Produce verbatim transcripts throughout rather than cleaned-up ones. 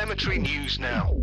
Telemetry News Now.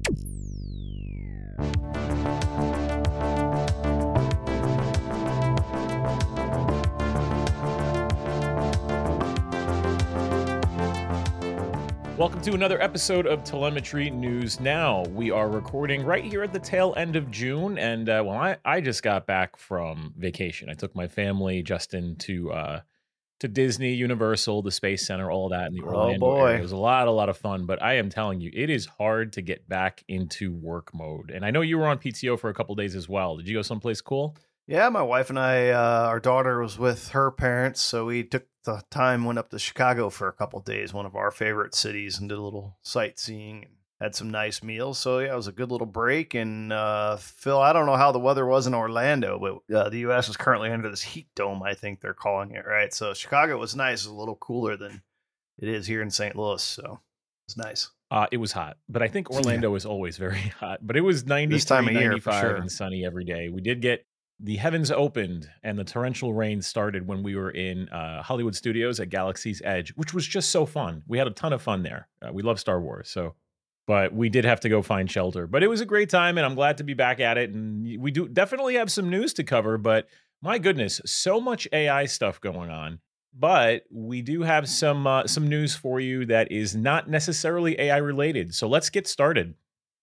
Welcome to another episode of Telemetry News Now. We are recording right here at the tail end of June, and uh, well, I, I just got back from vacation. I took my family, Justin, to uh, to Disney, Universal, the Space Center, all that in the Orlando Oh boy. area. It was a lot, a lot of fun, but I am telling you, it is hard to get back into work mode. And I know you were on P T O for a couple days as well. Did you go someplace cool? Yeah, my wife and I, uh, our daughter was with her parents, so we took the time, went up to Chicago for a couple of days, one of our favorite cities, and did a little sightseeing and had some nice meals. So yeah, it was a good little break. And uh, Phil, I don't know how the weather was in Orlando, but uh, the U S is currently under this heat dome, I think they're calling it, right? So Chicago was nice, it was a little cooler than it is here in Saint Louis, so it's nice. Uh, it was hot, but I think Orlando is always very hot. But it was This ninety-three, time of year, for ninety-five, sure. and sunny every day. We did get the heavens opened and the torrential rain started when we were in uh, Hollywood Studios at Galaxy's Edge, which was just so fun. We had a ton of fun there. Uh, we love Star Wars, so but we did have to go find shelter. But it was a great time, and I'm glad to be back at it. And we do definitely have some news to cover, but my goodness, so much A I stuff going on. But we do have some uh, some news for you that is not necessarily A I related. So let's get started.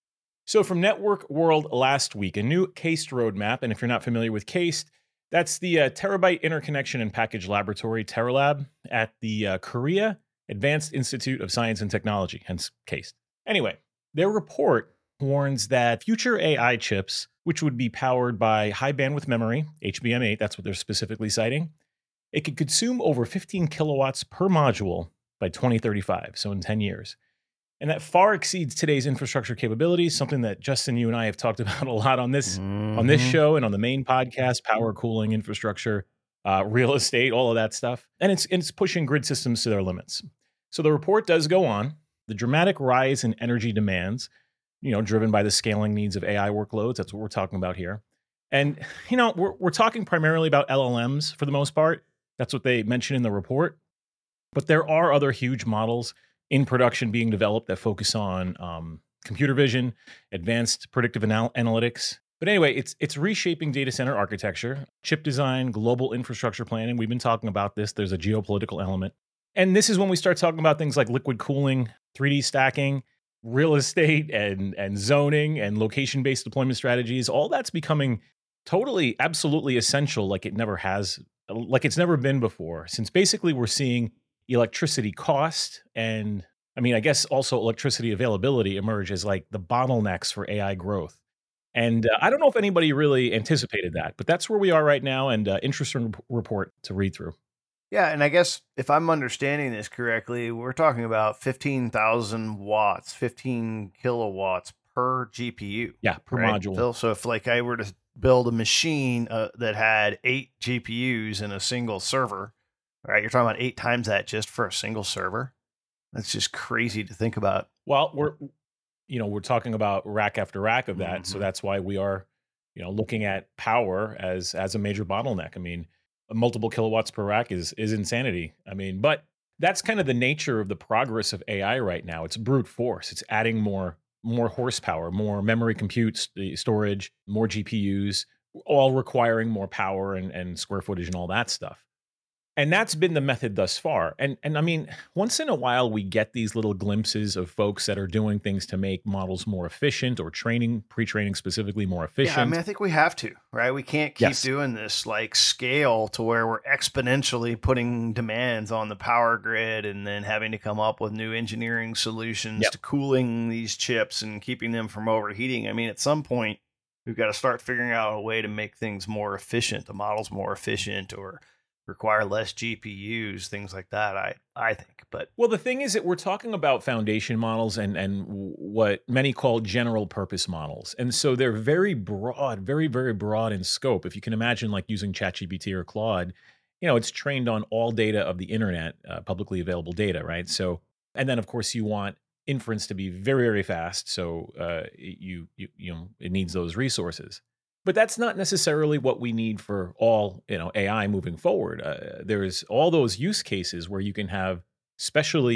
So from Network World last week, a new CAST roadmap, and if you're not familiar with CAST, that's the uh, Terabyte Interconnection and Package Laboratory, Teralab, at the uh, Korea Advanced Institute of Science and Technology, hence CAST. Anyway, their report warns that future A I chips, which would be powered by high bandwidth memory, H B M eight, that's what they're specifically citing, it could consume over fifteen kilowatts per module by twenty thirty-five, so in ten years. And that far exceeds today's infrastructure capabilities, something that Justin, you and I have talked about a lot on this Mm-hmm. on this show and on the main podcast, power, cooling, infrastructure, uh, real estate, all of that stuff. And it's it's pushing grid systems to their limits. So the report does go on. The dramatic rise in energy demands, you know, driven by the scaling needs of A I workloads. That's what we're talking about here. And, you know, we're we're talking primarily about L L Ms for the most part. That's what they mention in the report. But there are other huge models in production being developed that focus on um, computer vision, advanced predictive anal- analytics. But anyway, it's it's reshaping data center architecture, chip design, global infrastructure planning. We've been talking about this. There's a geopolitical element. And this is when we start talking about things like liquid cooling, three D stacking, real estate, and, and zoning, and location-based deployment strategies. All that's becoming totally, absolutely essential like it never has, like it's never been before, since basically we're seeing electricity cost and, I mean, I guess also electricity availability emerge as like the bottlenecks for A I growth. And uh, I don't know if anybody really anticipated that, but that's where we are right now, and uh, interesting rep- report to read through. Yeah, and I guess if I'm understanding this correctly, we're talking about fifteen thousand watts, fifteen kilowatts per G P U. Yeah, per right, module. Phil? So if like I were to build a machine uh, that had eight G P Us in a single server, right? You're talking about eight times that just for a single server. That's just crazy to think about. Well, we're, you know, we're talking about rack after rack of that. So Mhm. that's why we are, you know, looking at power as as a major bottleneck. I mean, multiple kilowatts per rack is is insanity. I mean, but that's kind of the nature of the progress of A I right now. It's brute force. It's adding more more horsepower, more memory compute st- storage, more G P Us, all requiring more power and, and square footage and all that stuff. And that's been the method thus far. And and I mean, once in a while we get these little glimpses of folks that are doing things to make models more efficient, or training, pre-training specifically more efficient. Yeah, I mean, I think we have to, right? We can't keep Yes. doing this like scale to where we're exponentially putting demands on the power grid and then having to come up with new engineering solutions Yep. to cooling these chips and keeping them from overheating. I mean, at some point, we've got to start figuring out a way to make things more efficient, the models more efficient, or require less G P Us, things like that. I I think, but Well, the thing is that we're talking about foundation models and and w- what many call general purpose models. And so they're very broad, very, very broad in scope. If you can imagine like using ChatGPT or Claude, you know, it's trained on all data of the internet, uh, publicly available data, right? So, and then of course you want inference to be very, very fast. So uh, you, you, you know, it needs those resources. But that's not necessarily what we need for all, you know, A I moving forward. Uh, there's all those use cases where you can have specially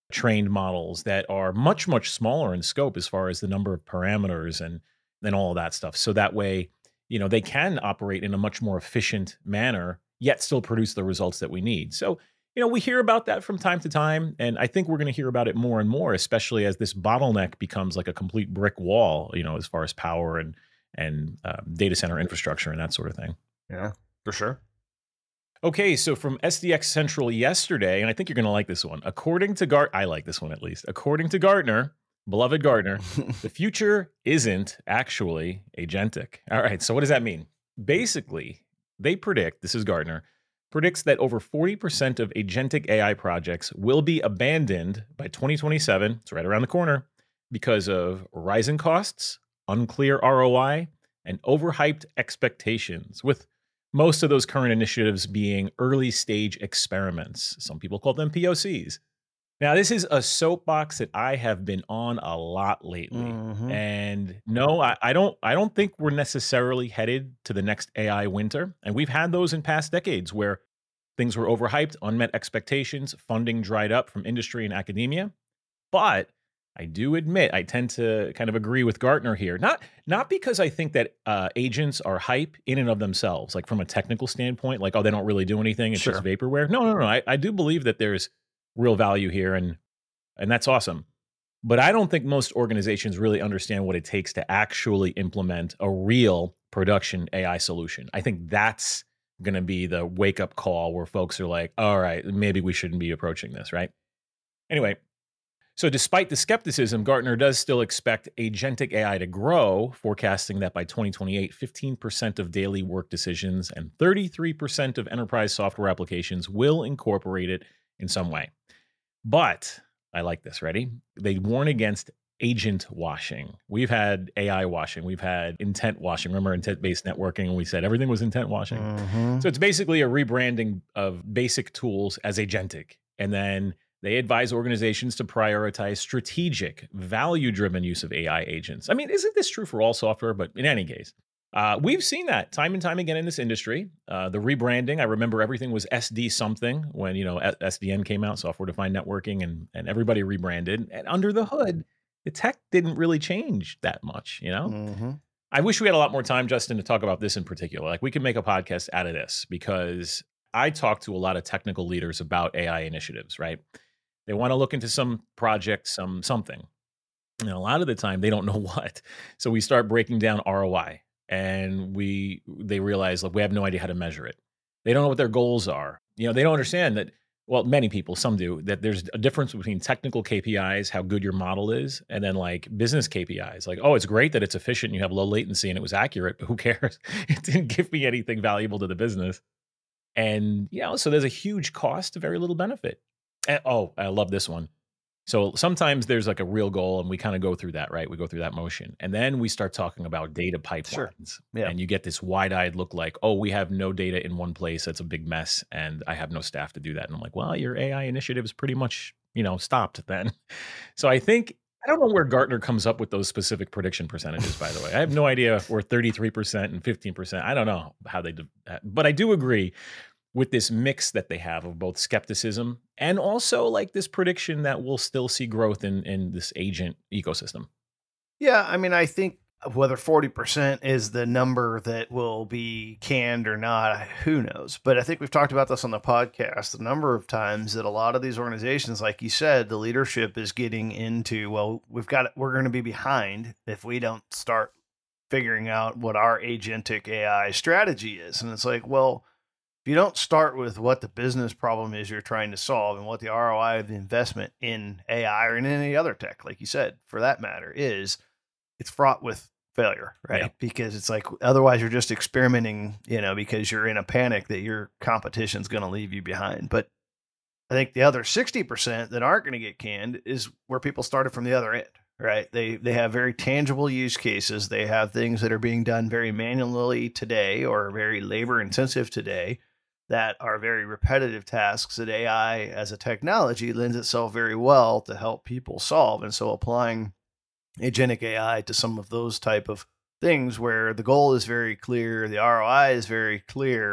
trained models that are much, much smaller in scope as far as the number of parameters and, and all of that stuff. So that way, you know, they can operate in a much more efficient manner, yet still produce the results that we need. So, you know, we hear about that from time to time. And I think we're going to hear about it more and more, especially as this bottleneck becomes like a complete brick wall, you know, as far as power and, and uh, data center infrastructure and that sort of thing. Yeah, for sure. Okay, so from S D X Central yesterday, and I think you're going to like this one. According to Gart, I like this one at least. According to Gartner, beloved Gartner, the future isn't actually agentic. All right, so what does that mean? Basically, they predict, this is Gartner, predicts that over forty percent of agentic A I projects will be abandoned by twenty twenty-seven, it's right around the corner, because of rising costs, unclear R O I, and overhyped expectations, with most of those current initiatives being early stage experiments. Some people call them P O Cs. Now, this is a soapbox that I have been on a lot lately. Mm-hmm. And no, I, I don't I don't think we're necessarily headed to the next A I winter. And we've had those in past decades where things were overhyped, unmet expectations, funding dried up from industry and academia. But I do admit I tend to kind of agree with Gartner here. Not not because I think that uh, agents are hype in and of themselves, like from a technical standpoint, like, oh, they don't really do anything, it's Sure. just vaporware. No, no, no. I, I do believe that there's real value here, and and that's awesome. But I don't think most organizations really understand what it takes to actually implement a real production A I solution. I think that's going to be the wake-up call where folks are like, all right, maybe we shouldn't be approaching this, right? Anyway, so despite the skepticism, Gartner does still expect agentic A I to grow, forecasting that by twenty twenty-eight, fifteen percent of daily work decisions and thirty-three percent of enterprise software applications will incorporate it in some way. But I like this, ready? They warn against agent washing. We've had A I washing. We've had intent washing. Remember intent-based networking? And we said everything was intent washing. Mm-hmm. So it's basically a rebranding of basic tools as agentic. And then they advise organizations to prioritize strategic, value-driven use of A I agents. I mean, isn't this true for all software? But in any case, uh, we've seen that time and time again in this industry. Uh, the rebranding, I remember everything was S D something when, you know, S D N came out, software-defined networking, and, and everybody rebranded. And under the hood, the tech didn't really change that much, you know? Mm-hmm. I wish we had a lot more time, Justin, to talk about this in particular. Like, we could make a podcast out of this because I talk to a lot of technical leaders about A I initiatives, right? They want to look into some project, some something. And a lot of the time they don't know what. So we start breaking down R O I, and we they realize, like, we have no idea how to measure it. They don't know what their goals are. You know, they don't understand that, well, many people, some do, that there's a difference between technical K P Is, how good your model is, and then like business K P Is. Like, oh, it's great that it's efficient and you have low latency and it was accurate, but who cares? It didn't give me anything valuable to the business. And, you know, so there's a huge cost to very little benefit. And, oh, I love this one. So sometimes there's like a real goal, and we kind of go through that, right? We go through that motion. And then we start talking about data pipelines. Sure. Yeah. And you get this wide-eyed look like, oh, we have no data in one place. That's a big mess. And I have no staff to do that. And I'm like, well, your A I initiative is pretty much, you know, stopped then. So I think, I don't know where Gartner comes up with those specific prediction percentages, by the way. I have no idea where thirty-three percent and fifteen percent, I don't know how they do that. But I do agree with this mix that they have of both skepticism and also like this prediction that we'll still see growth in, in this agent ecosystem. Yeah, I mean, I think whether forty percent is the number that will be canned or not, who knows? But I think we've talked about this on the podcast a number of times, that a lot of these organizations, like you said, the leadership is getting into, well, we've got, we're going to be behind if we don't start figuring out what our agentic A I strategy is. And it's like, well, if you don't start with what the business problem is you're trying to solve and what the R O I of the investment in A I or in any other tech, like you said, for that matter, is, it's fraught with failure, right? Yeah. Because it's like, otherwise you're just experimenting, you know, because you're in a panic that your competition's going to leave you behind. But I think the other sixty percent that aren't going to get canned is where people started from the other end, right? They they have very tangible use cases. They have things that are being done very manually today or very labor intensive today that are very repetitive tasks that A I as a technology lends itself very well to help people solve. And so applying agentic A I to some of those type of things where the goal is very clear, the R O I is very clear,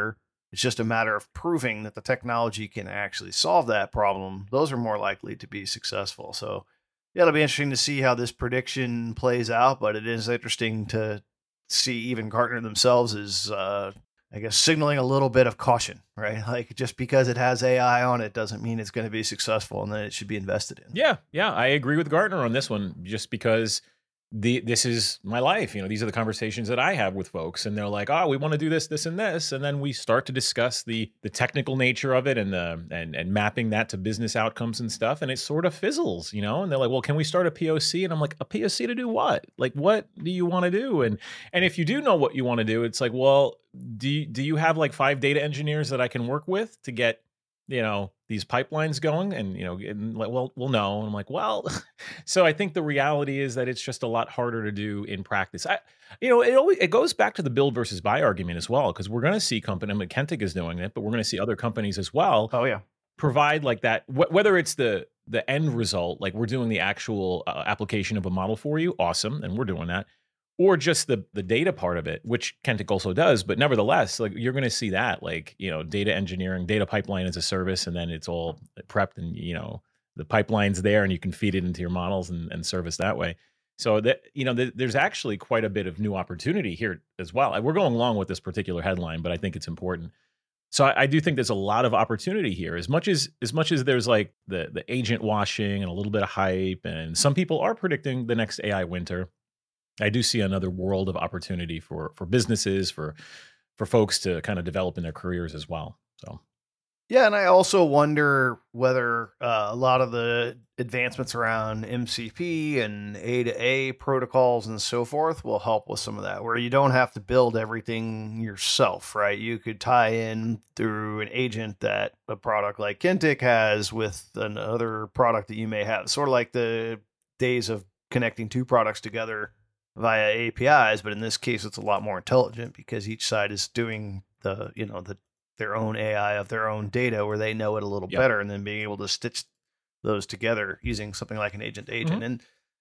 It's just a matter of proving that the technology can actually solve that problem. Those are more likely to be successful. So, yeah, it'll be interesting to see how this prediction plays out, but it is interesting to see even Gartner themselves is, uh, I guess, signaling a little bit of caution, right? Like just because it has A I on it doesn't mean it's going to be successful and then it should be invested in. Yeah, yeah, I agree with Gartner on this one, just because the this is my life. You know, these are the conversations that I have with folks, and they're like, "Oh, we want to do this, this, and this," and then we start to discuss the the technical nature of it and the and and mapping that to business outcomes and stuff, and it sort of fizzles, you know. And they're like, "Well, can we start a P O C?" And I'm like, "A P O C to do what? Like, what do you want to do?" And and if you do know what you want to do, it's like, well, do you, do you have like five data engineers that I can work with to get, you know, these pipelines going? And, you know, and like, well, well, no. And I'm like, well, so I think the reality is that it's just a lot harder to do in practice. I, you know, it always, it goes back to the build versus buy argument as well, because we're going to see company, I mean, Kentic is doing it, but we're going to see other companies as well. Oh yeah. Provide like that, wh- whether it's the, the end result, like we're doing the actual uh, application of a model for you. Awesome. And we're doing that. Or just the the data part of it, which Kentic also does, but nevertheless, like you're going to see that, like, you know, data engineering, data pipeline as a service, and then it's all prepped, and, you know, the pipeline's there, and you can feed it into your models and, and service that way. So that, you know, th- there's actually quite a bit of new opportunity here as well. We're going along with this particular headline, but I think it's important. So I, I do think there's a lot of opportunity here. As much as as much as there's like the the agent washing and a little bit of hype, and some people are predicting the next A I winter, I do see another world of opportunity for for businesses, for for folks to kind of develop in their careers as well. So Yeah, and I also wonder whether uh, a lot of the advancements around M C P and A to A protocols and so forth will help with some of that, where you don't have to build everything yourself, right? You could tie in through an agent that a product like Kentic has with another product that you may have, sort of like the days of connecting two products together via A P Is, but in this case, it's a lot more intelligent because each side is doing the, you know, the their own A I of their own data where they know it a little Yep. better, and then being able to stitch those together using something like an agent to agent. Mhm. And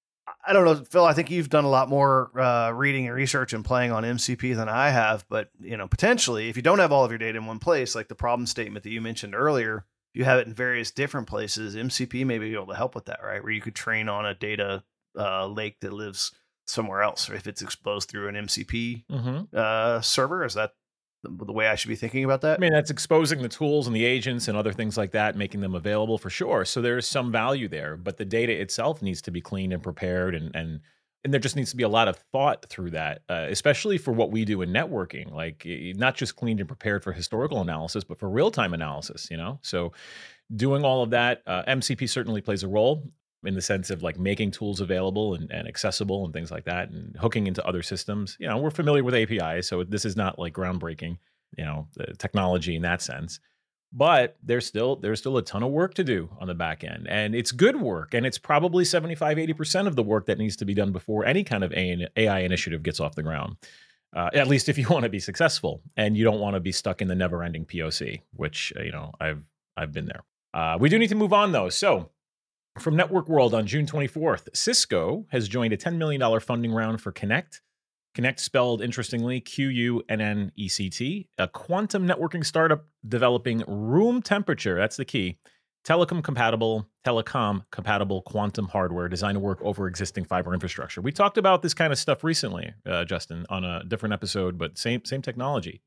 I don't know, Phil, I think you've done a lot more uh, reading and research and playing on M C P than I have, but, you know, potentially if you don't have all of your data in one place, like the problem statement that you mentioned earlier, you have it in various different places. M C P may be able to help with that, right? Where you could train on a data uh, lake that lives somewhere else, or if it's exposed through an M C P Mhm. uh, server. Is that the, the way I should be thinking about that? I mean, that's exposing the tools and the agents and other things like that, making them available for sure. So there's some value there, but the data itself needs to be cleaned and prepared, and and and there just needs to be a lot of thought through that, uh, especially for what we do in networking. Like, y- not just cleaned and prepared for historical analysis, but for real time analysis. You know, so doing all of that, uh, M C P certainly plays a role in the sense of like making tools available and, and accessible and things like that, and hooking into other systems. You know, we're familiar with A P Is, so this is not like groundbreaking, you know, the technology in that sense. But there's still there's still a ton of work to do on the back end, and it's good work, and it's probably seventy-five, eighty percent of the work that needs to be done before any kind of A I initiative gets off the ground. Uh, at least if you want to be successful, and you don't want to be stuck in the never-ending P O C, which, uh, you know, I've I've been there. Uh, we do need to move on though. So from Network World on June twenty-fourth, Cisco has joined a ten million dollars funding round for Connect. Connect spelled interestingly Q U N N E C T, a quantum networking startup developing room temperature, that's the key, telecom compatible, telecom compatible quantum hardware designed to work over existing fiber infrastructure. We talked about this kind of stuff recently, uh, Justin, on a different episode, but same same technology.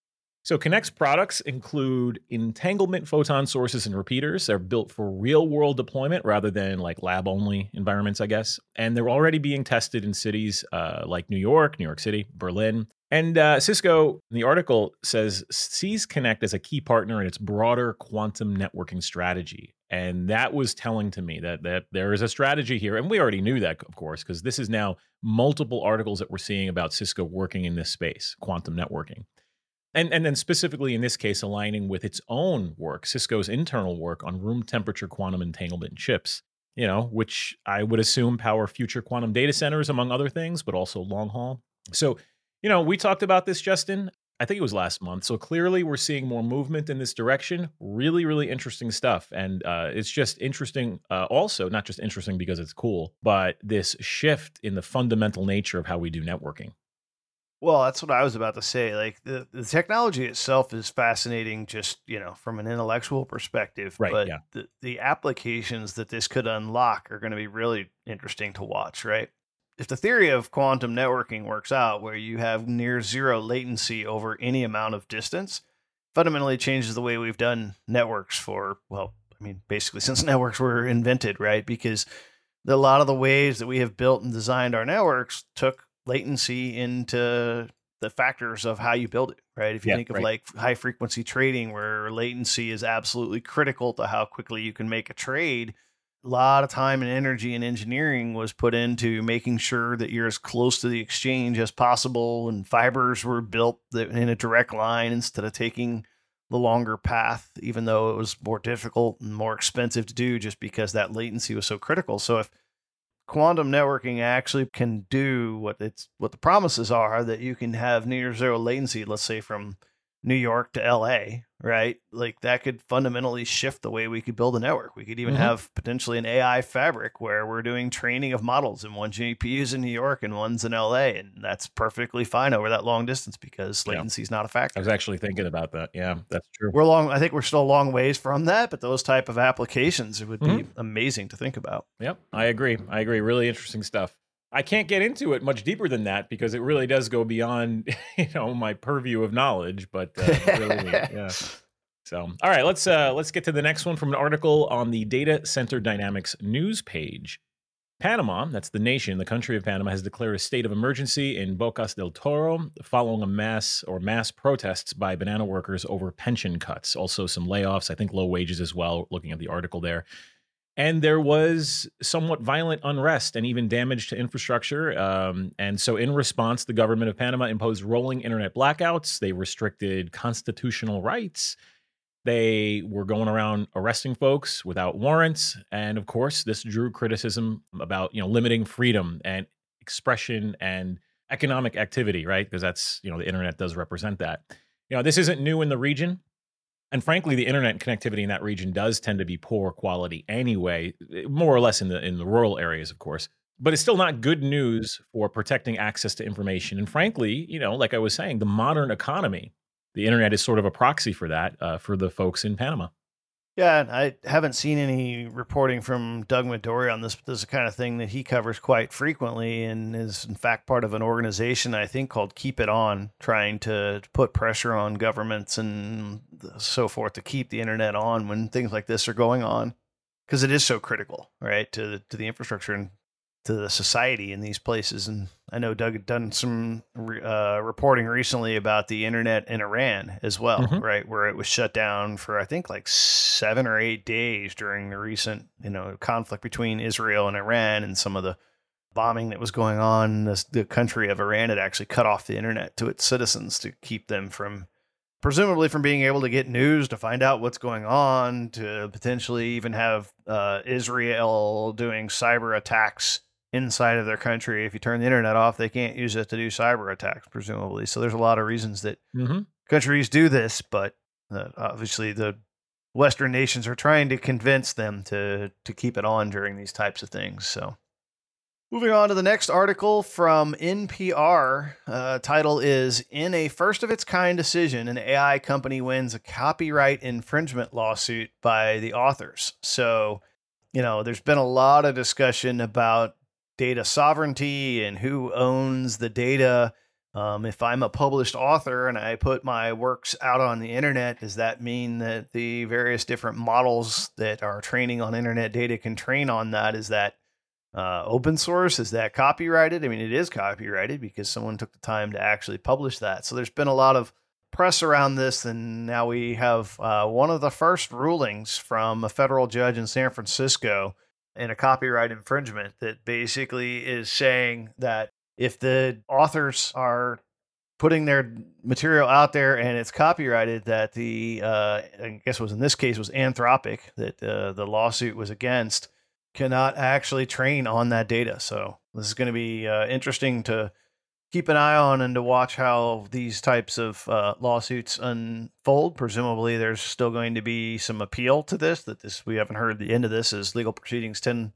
So Connect's products include entanglement photon sources and repeaters. They're built for real-world deployment rather than like lab-only environments, I guess. And they're already being tested in cities uh, like New York, New York City, Berlin. And uh, Cisco, in the article, says sees Connect as a key partner in its broader quantum networking strategy. And that was telling to me that that there is a strategy here. And we already knew that, of course, because this is now multiple articles that we're seeing about Cisco working in this space, quantum networking. And, and then specifically in this case, aligning with its own work, Cisco's internal work on room temperature quantum entanglement chips, you know, which I would assume power future quantum data centers, among other things, but also long haul. So, you know, we talked about this, Justin. I think it was last month. So clearly we're seeing more movement in this direction. Really, really interesting stuff. And uh, it's just interesting uh, also, not just interesting because it's cool, but this shift in the fundamental nature of how we do networking. Well, that's what I was about to say. Like the, the technology itself is fascinating just, you know, from an intellectual perspective, Right. but Yeah. the, the applications that this could unlock are going to be really interesting to watch, right? If the theory of quantum networking works out, where you have near zero latency over any amount of distance, fundamentally changes the way we've done networks for, well, I mean, basically since networks were invented, right? Because the, a lot of the ways that we have built and designed our networks took latency into the factors of how you build it, right? If you Yeah. think of Right. like high frequency trading, where latency is absolutely critical to how quickly you can make a trade, a lot of time and energy and engineering was put into making sure that you're as close to the exchange as possible. And fibers were built that in a direct line instead of taking the longer path, even though it was more difficult and more expensive to do just because that latency was so critical. So if quantum networking actually can do what it's what the promises are, that you can have near zero latency, let's say from New York to L A, right? Like that could fundamentally shift the way we could build a network. We could even Mhm. have potentially an A I fabric where we're doing training of models and one G P U is in New York and one's in L A, and that's perfectly fine over that long distance because Yeah. latency is not a I was factor. actually thinking about that. Yeah, that's true. We're long I think we're still a long ways from that, but those type of applications, it would be Mhm. amazing to think about. Yep, I agree. I agree. Really interesting stuff. I can't get into it much deeper than that because it really does go beyond, you know, my purview of knowledge. But uh, really neat. Yeah. So, all right, let's uh, let's get to the next one from an article on the Data Center Dynamics news page. Panama, that's the nation, the country of Panama, has declared a state of emergency in Bocas del Toro following a mass or mass protests by banana workers over pension cuts. Also, some layoffs, I think low wages as well, looking at the article there. And there was somewhat violent unrest and even damage to infrastructure. Um, and so, in response, the government of Panama imposed rolling internet blackouts. They restricted constitutional rights. They were going around arresting folks without warrants. And of course, this drew criticism about, you know, limiting freedom and expression and economic activity, right? Because that's, you know, the internet does represent that. You know, this isn't new in the region. And frankly, the internet connectivity in that region does tend to be poor quality anyway, eh, more or less in the in the rural areas, of course. But it's still not good news for protecting access to information. And frankly, you know, like I was saying, the modern economy, the internet is sort of a proxy for that uh, for the folks in Panama. Yeah, and I haven't seen any reporting from Doug Midori on this, but this is the kind of thing that he covers quite frequently and is, in fact, part of an organization I think called Keep It On, trying to put pressure on governments and so forth to keep the internet on when things like this are going on, because it is so critical, right, to the, to the infrastructure and to the society in these places. And I know Doug had done some re- uh, reporting recently about the internet in Iran as well, Mhm. right, where it was shut down for I think like seven or eight days during the recent, you know, conflict between Israel and Iran, and some of the bombing that was going on. This, the country of Iran had actually cut off the internet to its citizens to keep them from, presumably from being able to get news, to find out what's going on, to potentially even have uh, Israel doing cyber attacks inside of their country. If you turn the internet off, they can't use it to do cyber attacks, presumably. So there's a lot of reasons that Mhm. countries do this, but uh, obviously the Western nations are trying to convince them to to keep it on during these types of things. So moving on to the next article from N P R, uh, title is "In a First of Its Kind Decision, an A I Company Wins a Copyright Infringement Lawsuit by the Authors." So, you know, there's been a lot of discussion about data sovereignty and who owns the data. Um, if I'm a published author and I put my works out on the internet, does that mean that the various different models that are training on internet data can train on that? Is that uh, open source? Is that copyrighted? I mean, it is copyrighted because someone took the time to actually publish that. So there's been a lot of press around this, and now we have uh, one of the first rulings from a federal judge in San Francisco in a copyright infringement that basically is saying that if the authors are putting their material out there and it's copyrighted, that the uh, I guess it was in this case was Anthropic that uh, the lawsuit was against, cannot actually train on that data. So this is going to be uh, interesting to keep an eye on and to watch how these types of uh, lawsuits unfold. Presumably, there's still going to be some appeal to this. That this we haven't heard the end of this, as legal proceedings tend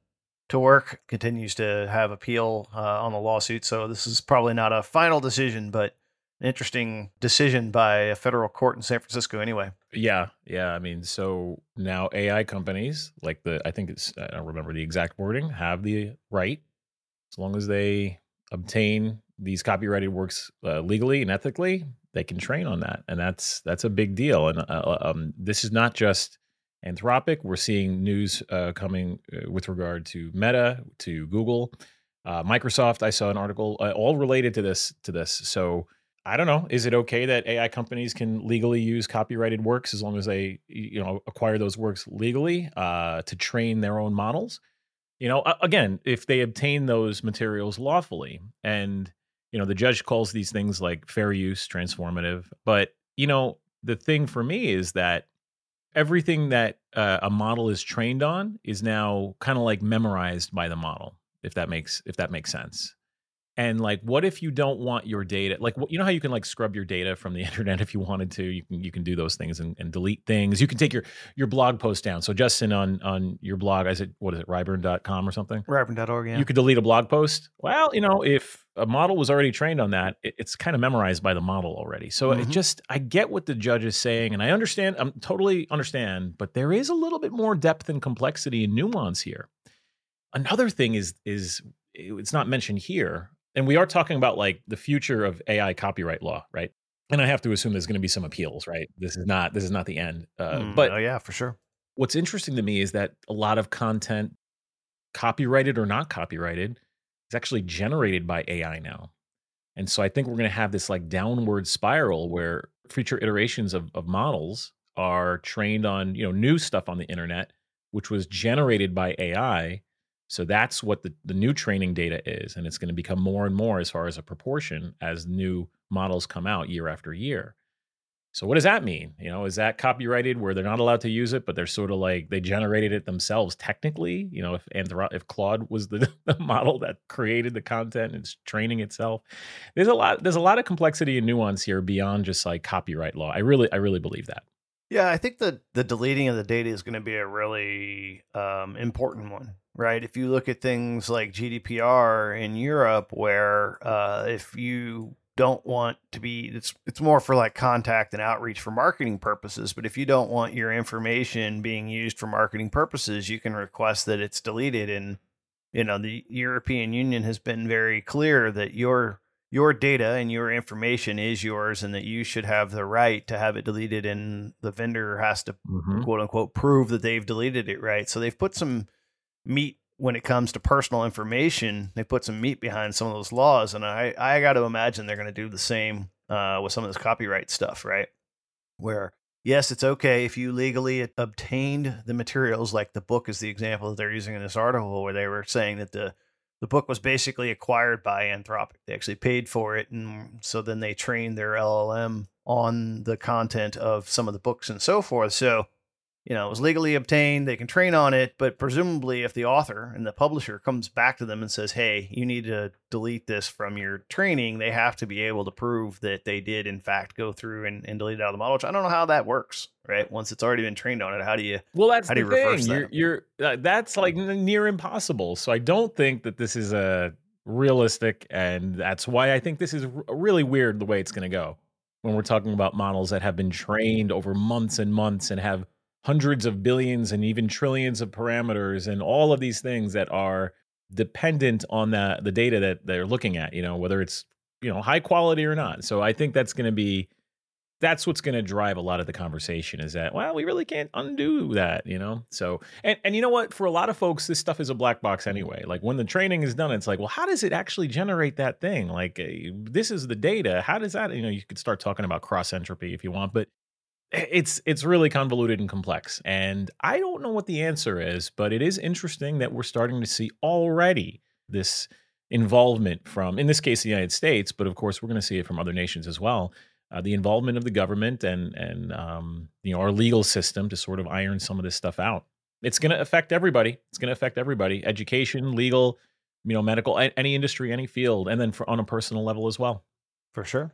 to work, continues to have appeal uh, on the lawsuit. So this is probably not a final decision, but an interesting decision by a federal court in San Francisco anyway. Yeah, yeah. I mean, so now A I companies, like the, I think it's, I don't remember the exact wording, have the right, as long as they obtain these copyrighted works uh, legally and ethically, they can train on that, and that's that's a big deal. And uh, um, this is not just Anthropic. We're seeing news uh, coming uh, with regard to Meta, to Google, uh, Microsoft. I saw an article uh, all related to this. To this, so I don't know. Is it okay that A I companies can legally use copyrighted works as long as they, you know, acquire those works legally uh, to train their own models? You know, a- again, if they obtain those materials lawfully, and you know, the judge calls these things like fair use, transformative. But you know, the thing for me is that everything that uh, a model is trained on is now kind of like memorized by the model, if that makes if that makes sense. And like, what if you don't want your data? Like, what- you know how you can like scrub your data from the internet if you wanted to. You can you can do those things and, and delete things. You can take your your blog post down. So Justin, on on your blog, I said, what is it, ryburn dot com or something? Ryburn dot org, yeah. You could delete a blog post. Well, you know, if a model was already trained on that, it, it's kind of memorized by the model already. So it Mhm. just, I get what the judge is saying, and I understand. I'm totally understand, but there is a little bit more depth and complexity and nuance here. Another thing is is it's not mentioned here, and we are talking about like the future of A I copyright law, right? And I have to assume there's going to be some appeals, right? This is not this is not the end. Uh, Mm, but oh, yeah, for sure. what's interesting to me is that a lot of content, copyrighted or not copyrighted, is actually generated by A I now. And so I think we're going to have this like downward spiral where future iterations of, of models are trained on, you know, new stuff on the internet, which was generated by A I. So that's what the, the new training data is. And it's going to become more and more as far as a proportion as new models come out year after year. So what does that mean? You know, is that copyrighted where they're not allowed to use it, but they're sort of like they generated it themselves technically? You know, if Anthro- if Claude was the, the model that created the content and it's training itself, there's a lot there's a lot of complexity and nuance here beyond just like copyright law. I really I really believe that. Yeah, I think that the deleting of the data is going to be a really um, important one, right? If you look at things like G D P R in Europe, where uh, if you don't want to be, it's it's more for like contact and outreach for marketing purposes. But if you don't want your information being used for marketing purposes, you can request that it's deleted. And you know, the European Union has been very clear that your your data and your information is yours, and that you should have the right to have it deleted, and the vendor has to Mhm. quote unquote prove that they've deleted it, right? So they've put some meat when it comes to personal information. They put some meat behind some of those laws, and I I got to imagine they're going to do the same uh, with some of this copyright stuff, right? Where yes, it's okay if you legally obtained the materials, like the book is the example that they're using in this article, where they were saying that the the book was basically acquired by Anthropic. They actually paid for it, and so then they trained their L L M on the content of some of the books and so forth. So, you know, it was legally obtained. They can train on it, but presumably if the author and the publisher comes back to them and says, hey, you need to delete this from your training, they have to be able to prove that they did, in fact, go through and, and delete it out of the model, which I don't know how that works, right? Once it's already been trained on it, how do you, Well, that's how do the you reverse thing. that? You're you're uh, that's like n- near impossible. So I don't think that this is a realistic, and that's why I think this is r- really weird the way it's going to go when we're talking about models that have been trained over months and months and have hundreds of billions and even trillions of parameters and all of these things that are dependent on the the data that they're looking at, you know, whether it's, you know, high quality or not. So I think that's going to be that's what's going to drive a lot of the conversation is that, well, we really can't undo that, you know? So, and, and you know what? For a lot of folks, this stuff is a black box anyway. Like when the training is done, it's like, well, how does it actually generate that thing? Like, uh, this is the data. How does that, you know, you could start talking about cross entropy if you want, but it's it's really convoluted and complex. And I don't know what the answer is, but it is interesting that we're starting to see already this involvement from, in this case, the United States, but of course, we're going to see it from other nations as well. Uh, the involvement of the government and and um, you know, our legal system to sort of iron some of this stuff out. It's going to affect everybody. It's going to affect everybody: education, legal, you know, medical, a- any industry, any field, and then for on a personal level as well. For sure.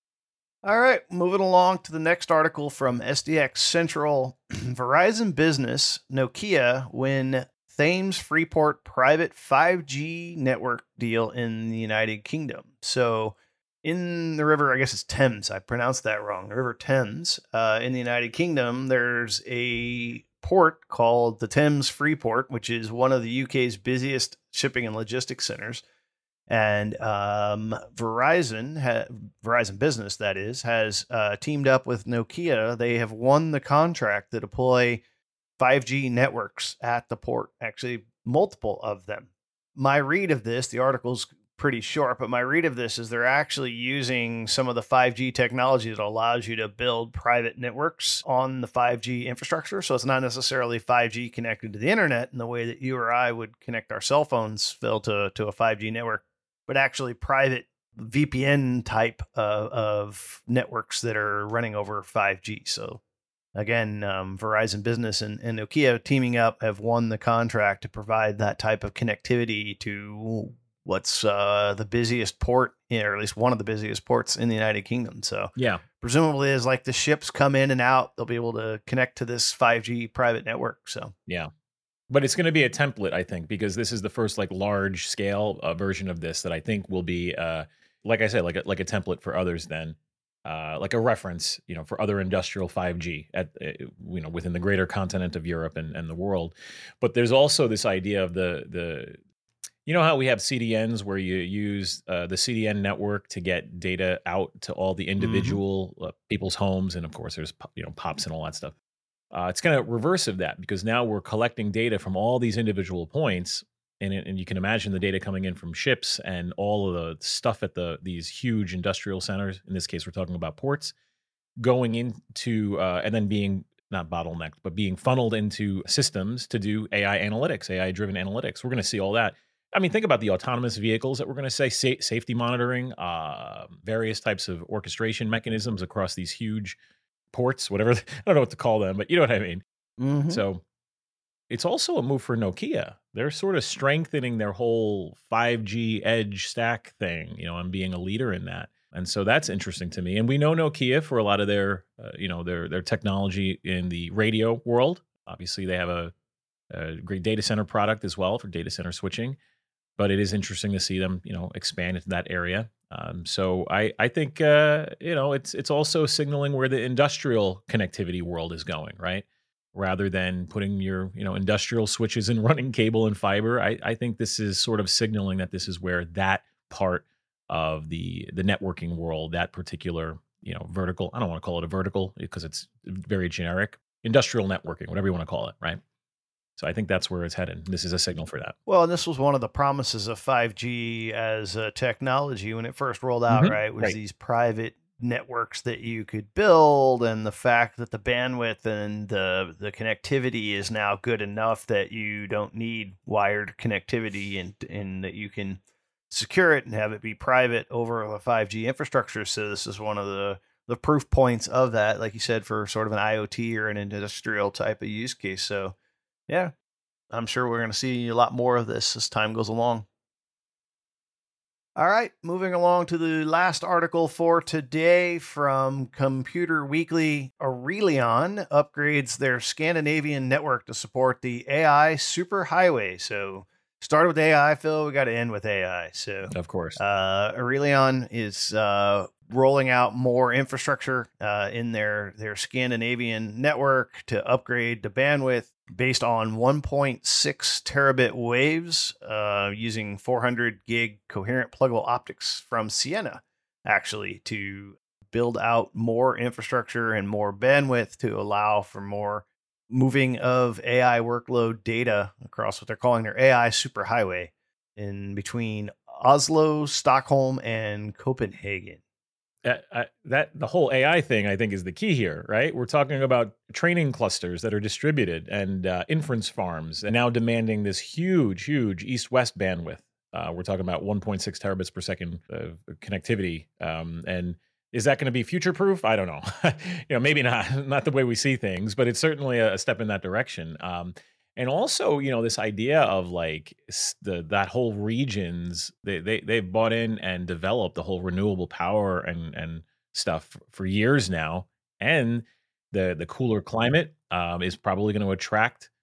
All right, moving along to the next article from S D X Central. Verizon Business, Nokia win Thames Freeport private five G network deal in the United Kingdom. So, in the river, I guess it's Thames. I pronounced that wrong. The River Thames uh, in the United Kingdom, there's a port called the Thames Freeport, which is one of the U K's busiest shipping and logistics centers. And um, Verizon, ha- Verizon Business, that is, has uh, teamed up with Nokia. They have won the contract to deploy five G networks at the port, actually, multiple of them. My read of this, the article's pretty short, but my read of this is they're actually using some of the five G technology that allows you to build private networks on the five G infrastructure. So it's not necessarily five G connected to the internet in the way that you or I would connect our cell phones, Phil, to, to a five G network, but actually private V P N type of, of networks that are running over five G. So again, um, Verizon Business and, and Nokia teaming up have won the contract to provide that type of connectivity to what's uh, the busiest port, or at least one of the busiest ports in the United Kingdom. So Yeah. presumably as like the ships come in and out, they'll be able to connect to this five G private network. So Yeah. But it's going to be a template, I think, because this is the first like large scale uh, version of this that I think will be, uh, like I said, like a, like a template for others. Then, uh, like a reference, you know, for other industrial five G at uh, you know within the greater continent of Europe and, and the world. But there's also this idea of the the you know how we have C D Ns where you use uh, the C D N network to get data out to all the Mhm. individual uh, people's homes, and of course there's po- you know pops and all that stuff. Uh, it's kind of reverse of that because now we're collecting data from all these individual points, and it- and you can imagine the data coming in from ships and all of the stuff at the these huge industrial centers. In this case, we're talking about ports going into uh, and then being not bottlenecked, but being funneled into systems to do A I analytics, A I driven analytics. We're going to see all that. I mean, think about the autonomous vehicles that we're going to say sa- safety monitoring, uh, various types of orchestration mechanisms across these huge ports, whatever. I don't know what to call them, but you know what I mean. Mhm. So it's also a move for Nokia. They're sort of strengthening their whole five G edge stack thing, you know, and being a leader in that. And so that's interesting to me. And we know Nokia for a lot of their, uh, you know, their their technology in the radio world. Obviously, they have a, a great data center product as well for data center switching. But it is interesting to see them, you know, expand into that area. Um, so I I think uh, you know it's it's also signaling where the industrial connectivity world is going, right? Rather than putting your you know industrial switches and running cable and fiber, I I think this is sort of signaling that this is where that part of the the networking world, that particular you know vertical, I don't want to call it a vertical because it's very generic, industrial networking, whatever you want to call it, right? So I think that's where it's headed. This is a signal for that. Well, and this was one of the promises of five G as a technology when it first rolled out, Mhm. right? Was Right. these private networks that you could build, and the fact that the bandwidth and the the connectivity is now good enough that you don't need wired connectivity, and and that you can secure it and have it be private over the five G infrastructure. So this is one of the the proof points of that, like you said, for sort of an IoT or an industrial type of use case. So yeah, I'm sure we're going to see a lot more of this as time goes along. All right, moving along to the last article for today from Computer Weekly. Aurelion upgrades their Scandinavian network to support the A I superhighway. So, started with A I, Phil. We got to end with A I. So, Of course. uh, Aurelion is uh, rolling out more infrastructure uh, in their their Scandinavian network to upgrade the bandwidth based on one point six terabit waves uh, using four hundred gig coherent pluggable optics from Ciena, actually, to build out more infrastructure and more bandwidth to allow for more moving of A I workload data across what they're calling their A I superhighway in between Oslo, Stockholm, and Copenhagen. Uh, I, that the whole A I thing, I think, is the key here, right? We're talking about training clusters that are distributed and uh, inference farms, and now demanding this huge, huge east-west bandwidth. Uh, we're talking about one point six terabits per second of connectivity, um, and is that going to be future-proof? I don't know. you know, maybe not, not the way we see things, but it's certainly a, a step in that direction. Um, and also, you know, this idea of like s- the that whole regions they they they've bought in and developed the whole renewable power and and stuff f- for years now, and the the cooler climate um, is probably going to attract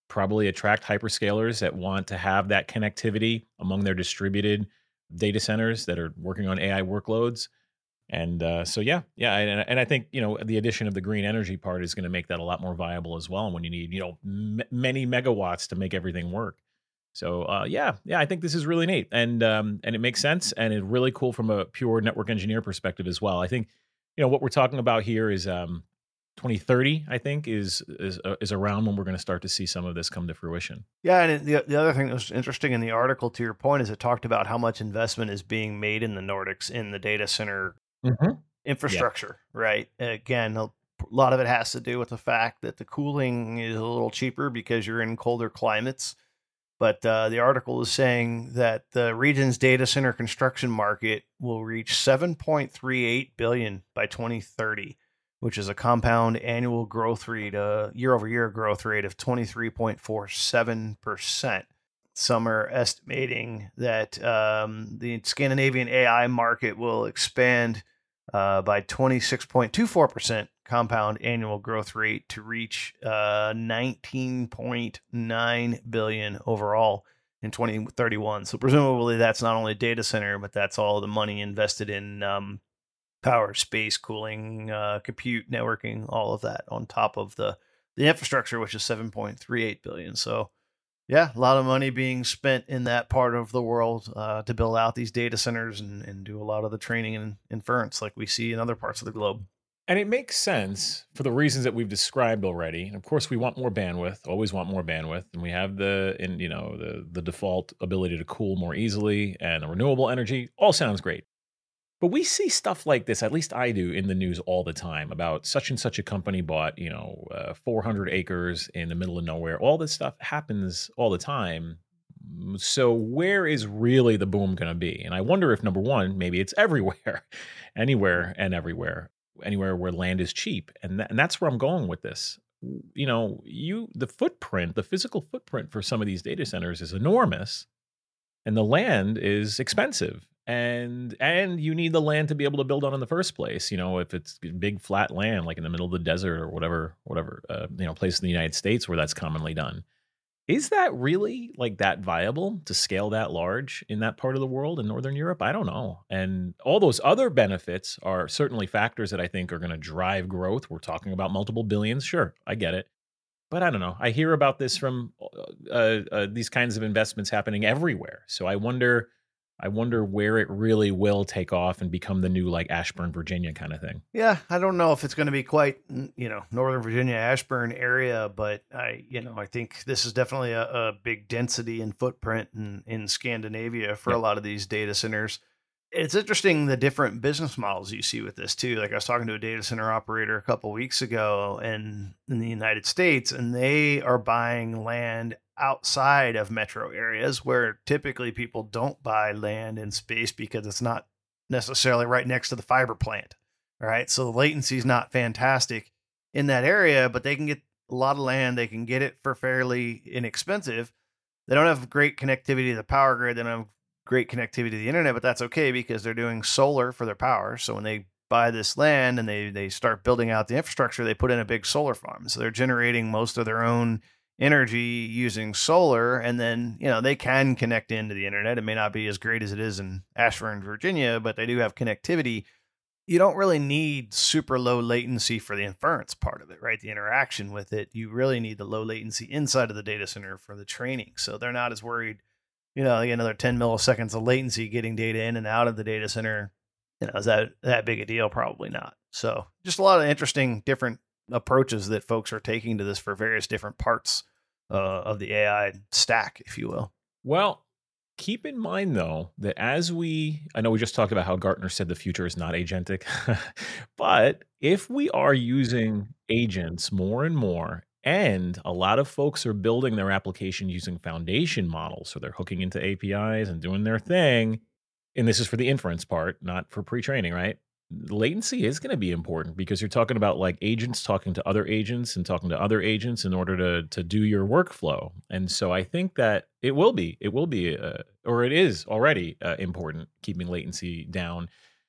probably attract hyperscalers that want to have that connectivity among their distributed data centers that are working on A I workloads. And uh, so, yeah, yeah, and, and I think you know the addition of the green energy part is going to make that a lot more viable as well. When you need you know m- many megawatts to make everything work. So uh, yeah, yeah, I think this is really neat, and um, and it makes sense, and it's really cool from a pure network engineer perspective as well. I think you know what we're talking about here is um, twenty thirty. I think is is uh, is around when we're going to start to see some of this come to fruition. Yeah, and it- the the other thing that was interesting in the article, to your point, is it talked about how much investment is being made in the Nordics in the data center Hmm. Yeah. infrastructure, right? Again, a lot of it has to do with the fact that the cooling is a little cheaper because you're in colder climates. But uh, the article is saying that the region's data center construction market will reach seven point three eight billion by twenty thirty, which is a compound annual growth rate, uh, year-over-year growth rate of twenty-three point four seven percent. Some are estimating that um, the Scandinavian A I market will expand uh, by twenty-six point two four percent compound annual growth rate to reach uh, nineteen point nine billion overall in twenty thirty-one. So presumably that's not only data center, but that's all the money invested in um, power, space, cooling, uh, compute, networking, all of that on top of the the infrastructure, which is seven point three eight billion. So yeah, a lot of money being spent in that part of the world uh, to build out these data centers and, and do a lot of the training and inference like we see in other parts of the globe. And it makes sense for the reasons that we've described already. And of course, we want more bandwidth, always want more bandwidth. And we have the, in, you know, the, the default ability to cool more easily and the renewable energy. All sounds great. But we see stuff like this, at least I do, in the news all the time about such and such a company bought, you know, uh, four hundred acres in the middle of nowhere. All this stuff happens all the time. Mm, So where is really the boom going to be? And I wonder if number one, maybe it's everywhere, anywhere and everywhere, anywhere where land is cheap, and tha- and that's where I'm going with this. W- You know, you the footprint, the physical footprint for some of these data centers is enormous, and the land is expensive, and and you need the land to be able to build on in the first place. You know, if it's big flat land like in the middle of the desert or whatever whatever uh, you know place in the United States where that's commonly done, is that really like that viable to scale that large in that part of the world in northern Europe? I don't know. And all those other benefits are certainly factors that I think are going to drive growth. We're talking about multiple billions, sure, I get it. But I don't know. I hear about this from uh, uh, uh, these kinds of investments happening everywhere. So I wonder, I wonder where it really will take off and become the new like Ashburn, Virginia kind of thing. Yeah, I don't know if it's going to be quite, n- you know, Northern Virginia, Ashburn area, but I, you know, I think this is definitely a, a big density and footprint in, in Scandinavia for a Yep. lot of these data centers. It's interesting the different business models you see with this too. Like I was talking to a data center operator a couple weeks ago and in the United States, and they are buying land outside of metro areas where typically people don't buy land in space because it's not necessarily right next to the fiber plant. All right. So the latency is not fantastic in that area, but they can get a lot of land. They can get it for fairly inexpensive. They don't have great connectivity to the power grid. They don't have great connectivity to the internet, but that's okay because they're doing solar for their power. So when they buy this land and they they start building out the infrastructure, they put in a big solar farm. So they're generating most of their own energy using solar, and then you know they can connect into the internet. It may not be as great as it is in Ashburn, Virginia, but they do have connectivity. You don't really need super low latency for the inference part of it, right? The interaction with it. You really need the low latency inside of the data center for the training. So they're not as worried, you know, like another ten milliseconds of latency getting data in and out of the data center. You know, is that that big a deal? Probably not. So just a lot of interesting different approaches that folks are taking to this for various different parts uh, of the A I stack, if you will. Well, keep in mind though that as we, I know we just talked about how Gartner said the future is not agentic, but if we are using agents more and more, and a lot of folks are building their application using foundation models, so they're hooking into A P Is and doing their thing, and this is for the inference part, not for pre-training, right? Latency is going to be important because you're talking about like agents talking to other agents and talking to other agents in order to to do your workflow. And so I think that it will be it will be uh, or it is already uh, important keeping latency down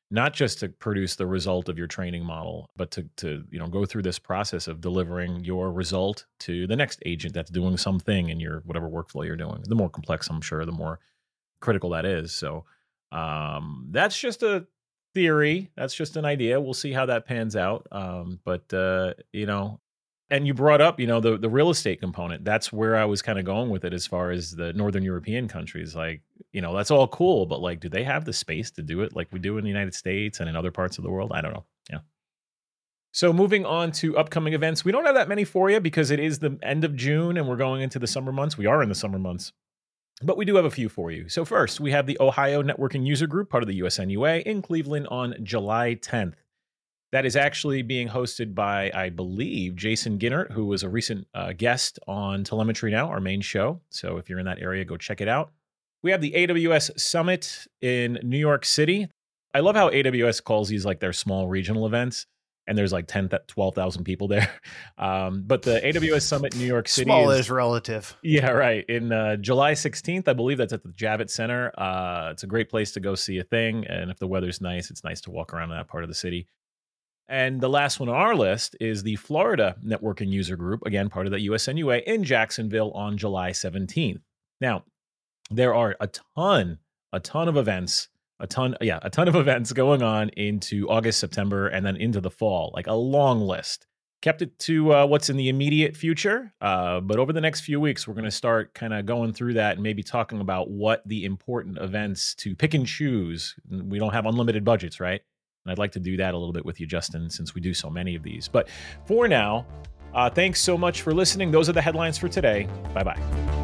not just to produce the result of your training model, but to, to you know, go through this process of delivering your result to the next agent that's doing something in your whatever workflow you're doing. The more complex, I'm sure, the more critical that is. So um, that's just a theory. That's just an idea. We'll see how that pans out. Um, but, uh, you know, and you brought up, you know, the, the real estate component. That's where I was kind of going with it as far as the Northern European countries. Like, you know, that's all cool, but like, do they have the space to do it like we do in the United States and in other parts of the world? I don't know. Yeah. So moving on to upcoming events, we don't have that many for you because it is the end of June and we're going into the summer months. We are in the summer months, but we do have a few for you. So first, we have the Ohio Networking User Group, part of the U S N U A, in Cleveland on July tenth. That is actually being hosted by, I believe, Jason Ginnert, who was a recent uh, guest on Telemetry Now, our main show. So if you're in that area, go check it out. We have the A W S Summit in New York City. I love how A W S calls these like their small regional events, and there's like ten, twelve thousand people there. Um, but the A W S Summit in New York City Small is, is relative. Yeah, right. In uh, July sixteenth, I believe that's at the Javits Center. Uh, it's a great place to go see a thing. And if the weather's nice, it's nice to walk around in that part of the city. And the last one on our list is the Florida Networking User Group, again, part of the U S N U A, in Jacksonville on July seventeenth. Now, there are a ton, a ton of events, a ton, yeah, a ton of events going on into August, September, and then into the fall, like a long list. Kept it to uh, what's in the immediate future, uh, but over the next few weeks, we're going to start kind of going through that and maybe talking about what the important events to pick and choose. We don't have unlimited budgets, right? And I'd like to do that a little bit with you, Justin, since we do so many of these. But for now, uh, thanks so much for listening. Those are the headlines for today. Bye-bye.